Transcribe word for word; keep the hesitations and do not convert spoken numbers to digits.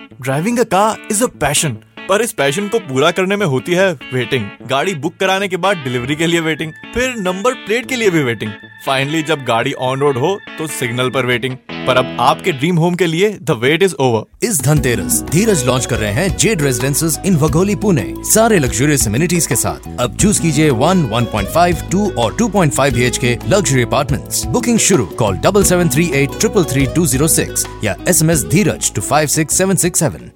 Driving a car is a passion, पर इस passion को पूरा करने में होती है वेटिंग। गाड़ी बुक कराने के बाद डिलीवरी के लिए वेटिंग, फिर नंबर प्लेट के लिए भी वेटिंग। फाइनली जब गाड़ी ऑन रोड हो तो सिग्नल पर वेटिंग। पर अब आपके ड्रीम होम के लिए द वेट इज ओवर। इस धनतेरस धीरज लॉन्च कर रहे हैं Z residences in Wagholi Pune, सारे लग्जरियस एमिनिटीज के साथ। अब चूज कीजिए one, one point five, two और two point five BHK luxury apartments. Booking शुरू, call double seven three eight triple three two zero six या S M S Dheeraj two five six seven six seven.